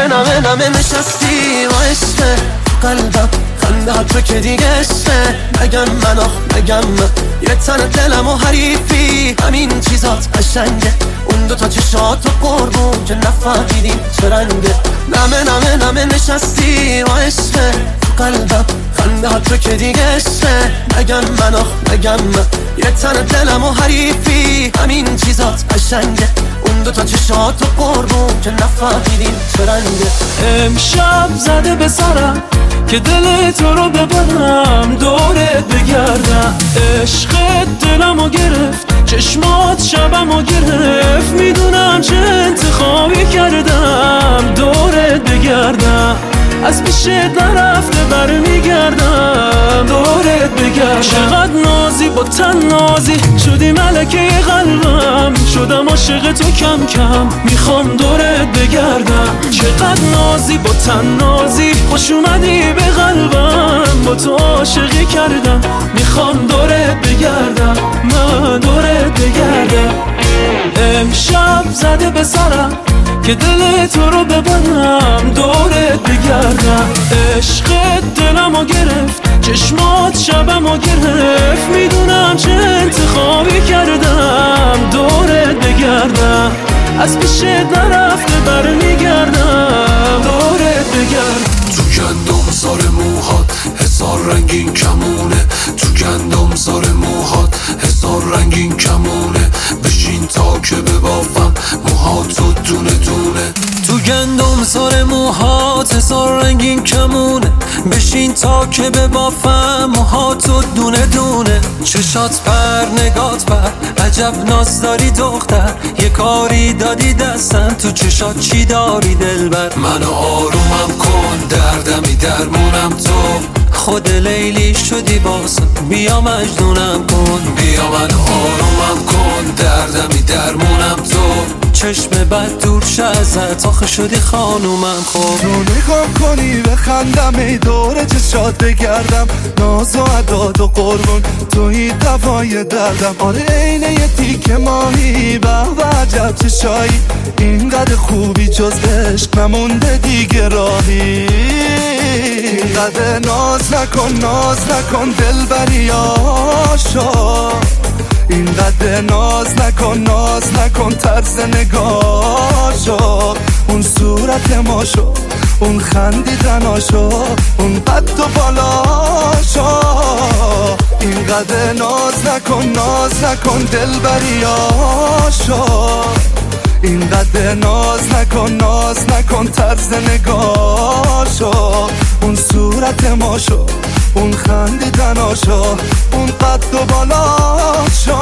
نمه نشستی و عشقه قلبم خنده ها تو که دیگه عشقه نگم من نگم من یه تن دلم و حریفی همین چیزات قشنگه اون دوتا چشات و قربون که نفهمیدیم چه رنگه نمه نشستی و عشقه قلبم خنده ها تو که دیگه عشقه نگم من نگم من یه تن دلم و حریفی همین چیزات قشنگه اون دوتا چشات و قربون که نفهمیدیم چه رنگه امشب زده به سرم که دل تو رو ببرم دورت بگردم عشقت دلمو گرفت چشمات شبمو گرفت میدونم چه انتخابی کردم دورت بگردم از پیشت نرفته برمیگردم دورت بگردم چقدر نازی با تن نازی شدی ملکه قلبم شدم عاشق تو کم کم میخوام دورت بگردم چقدر نازی با تن نازی خوش اومدی به قلبم با تو عاشقی کردم میخوام دورت بگردم من دورت بگردم امشب زده به سرم که دل تو رو ببرم دورت بگردم عشقت دلمو گرفت چشمات شبمو گرفت میدونم چه انتخابی کردم دورت بگردم از پیشت نرفته برمیگردم دورت بگردم تو گندم سار موهات هزار رنگین کمونه تو گندم سار موهات هزار رنگین کمونه بشین تا که ببافم موهاتو دونه دونه تو گندم سار موهات هزار رنگین کمونه بشین تا که ببافم موهاتو دونه دونه چشات پر نگات پر عجب ناز داری دختر یه کاری دادی دستم تو چشات چی داری دلبر منو آرومم کن دردمی درمونم تو خود لیلی شدی باسم بیا مجنونم کن بیا من آرومم کن دردمی درمونم تو چشم بد دور شه ازت آخه شدی خانومم خب تو نگام کنی بخندم ای دور چشات بگردم ناز و عداد و قربون توی دوای دردم آره اینه یه تیک ماهی به عجب چشایی اینقدر خوبی جز عشق نمونده دیگه راهی اینقدر ناز نکن دلبری آشا اینقدر ناز نکن طرز نگاشو اون صورت ماشو اون خندیدناشو اون قد و بالاشو اینقدر ناز نکن دلبریاشو اینقدر ناز نکن طرز نگاشو اون صورت ماشو اون خندیدناشو اون قد و بالاشو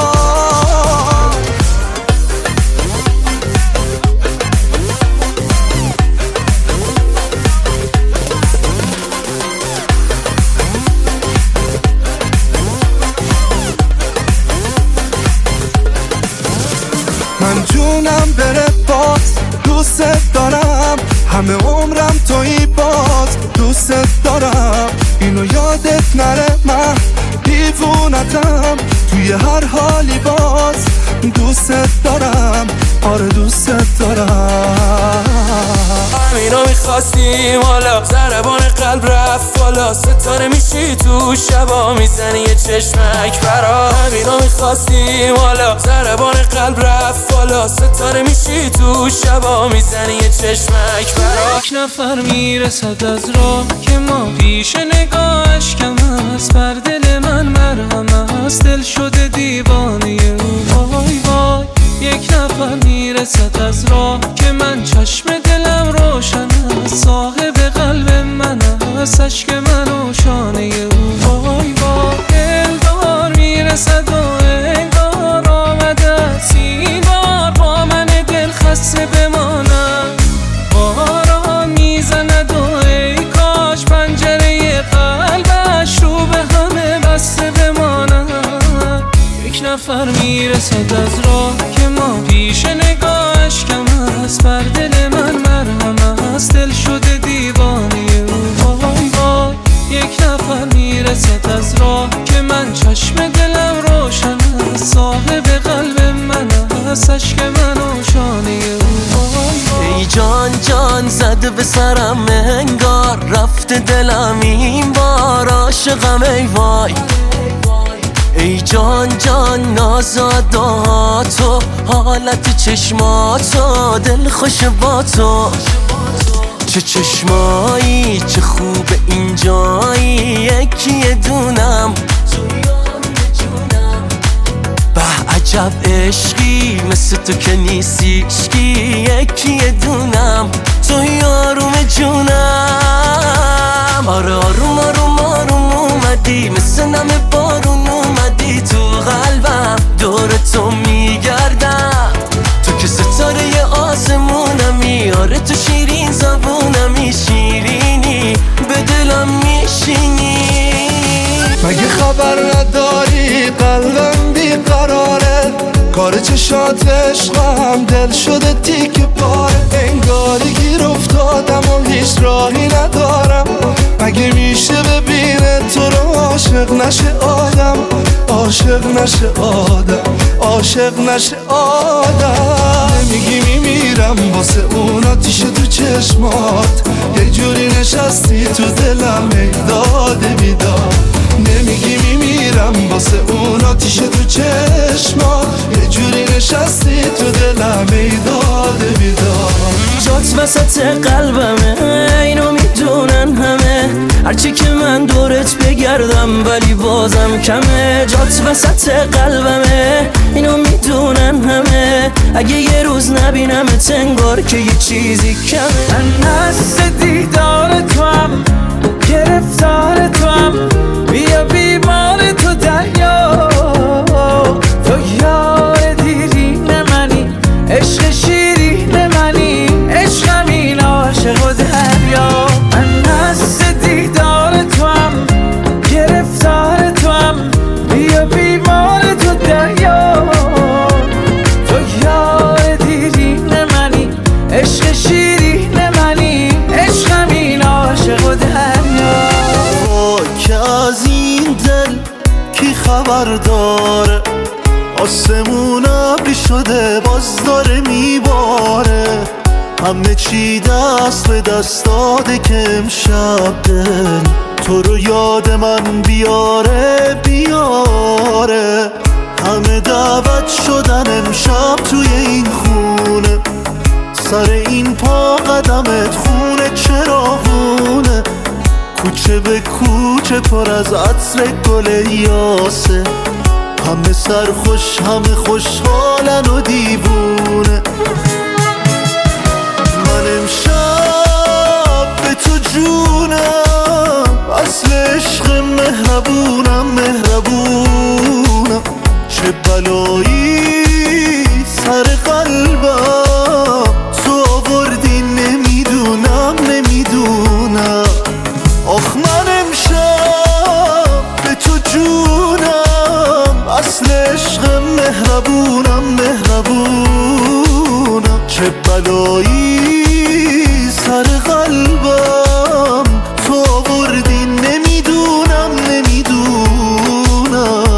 من جونم بره باز دوست دارم همه عمرم تویی باز دوست دارم اینو یادت نره من دیوونتم توی هر حالی باز دوست دارم آره دوست دارم همینو میخواستیم حالا ضربان قلب رفت بالا ستاره میشی تو شبا میزنی یه چشمک برا همینو میخواستیم حالا ضربان قلب رفت بالا ستاره میشی تو شبا میزنی یه چشمک برا یک نفر میرسد از راه که ما پیش نگاهش کم است بر دل من مرهم است دل شده دیوانه او وای وای یک نفر میرسد از راه که من چشم دلم روشن است صاحب قلب من است اشک من و شانه او وای وای دلدار میرسد و انگار آمده است این بار با من دل خسته بمانم باران میزند و ای کاش پنجره قلبش رو به همه بسته بمانم یک نفر میرسد از راه که ما پیش نگاهش کم است بر دل من مرهم است دل شده دیوانه او وای وای یک نفر میرسد از راه که من چشم دلم روشن است صاحب قلب من است اشک من و شانه او وای وای ای جان زده به سر سرم انگار رفته دلم این بار عاشقم ای وای ای جان جان نازادا تو حالت چشماتو دل خوش با تو چه چشمایی چه خوب اینجایی یکی دونم به عجب عشقی مثل تو که نیستیشکی یکی دونم تو یاروم جونم آره آروم آروم آروم اومدی مثل نم بارون اومدی تو قلبم دور تو میگردم تو که ستاره آسمونمی آره تو شیرین زبونمی شیرینی به دلم میشینی مگه خبر نداری قلبم بیقراره کار چشات عشقم دل شده تیک پاره انگاری گیر افتادم و هیچ راهی ندارم مگه میشه ببینه تو رو عاشق نشه آدم عاشق نشه آدم عاشق نشه آدم نمیگی میمیرم واسه اون آتیش تو چشمات یه جوری نشستی تو دلم ای داده بیدار نمیگی میمیرم واسه اون آتیش تو چشمات یه جوری نشستی تو دلم ای داده بیدار جات وسط قلبمه اینو میدونن همه هرچی که من دورت بگردم ولی بازم کمه جات وسط قلبمه اینو میدونن همه اگه یه روز نبینمت انگار که یه چیزی کمه من هست دیدار تو هم گرفتار تو هم بیا بیمار تو دریا تو یار دیرین منی عشق شیرین منی عشقم این عاشق و دریا من هست دیدار تو هم گرفتار تو هم بیا بیمار تو دریا تو یار دیرین منی عشق شیرین منی عشقم این عاشق و دریا که از این دل کی خبر داره آسمون ابری شده باز داره میباره همه چی دست به دست داده که امشب دل تو رو یاد من بیاره بیاره همه دعوت شدن امشب توی این خونه سر این پا قدمت خونه چراغونه کوچه به کوچه پر از عطر گل یاسه همه سرخوش همه خوشحالن و دیوونه من امشب به تو جونم اصل عشق مهربونم مهربونم چه بلایی سر قلبم تو آوردی نمیدونم نمیدونم آخ من امشب به تو جونم اصل عشق مهربونم مهربونم چه بلایی سر قلبم تو آوردی نمیدونم نمیدونم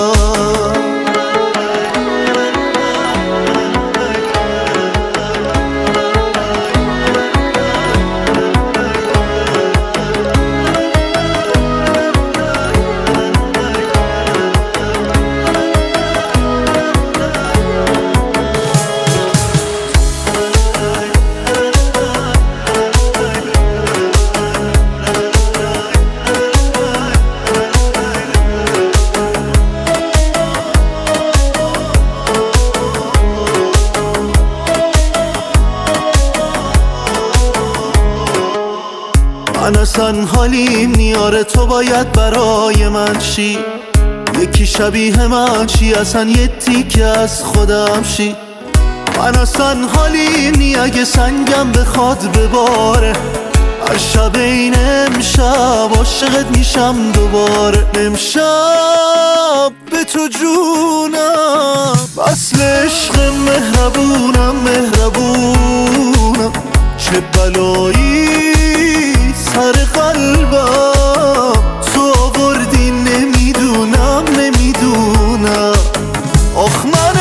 من اصلا حالیم نیاره تو باید برای من شی یکی شبیه من شی اصلا یه تیکه از خودم شی من اصلا حالیم نی اگه سنگم بخواد بباره هر شب این امشب عاشقت میشم دوباره امشب به تو جونم اصل عشق مهربونم مهربونم چه بلایی سر قلبم تو آوردی نمیدونم نمیدونم آخ من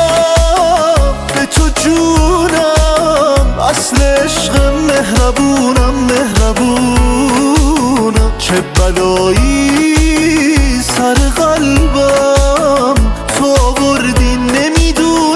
امشب به تو جونم اصل عشق مهربونم منم مهربونم، چه بلایی سر قلبم تو آوردی نمیدونم.